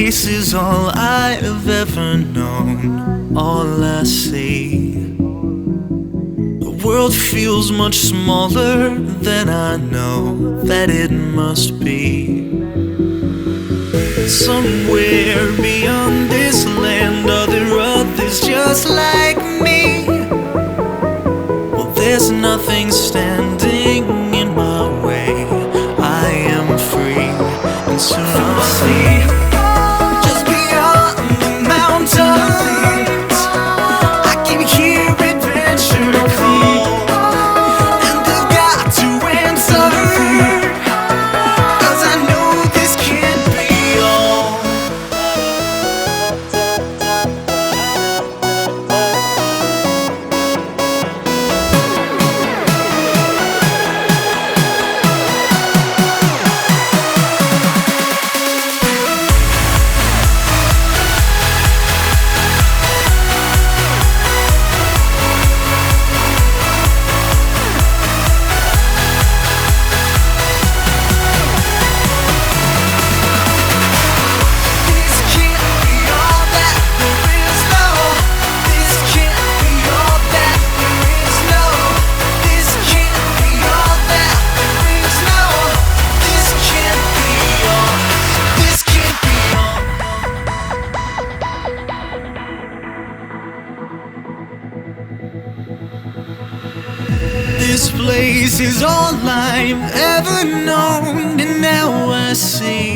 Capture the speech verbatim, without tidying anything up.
place is all I've ever known, all I see. The world feels much smaller than I know that it must be. Somewhere beyond this land are there others just like me. Well, there's nothing standing in my way. I am free, and soon I'll see. Just beyond the mountains, I can hear adventure call, and I've got to answer, 'cause I know this can't be all. This place is all I've ever known, and now I see.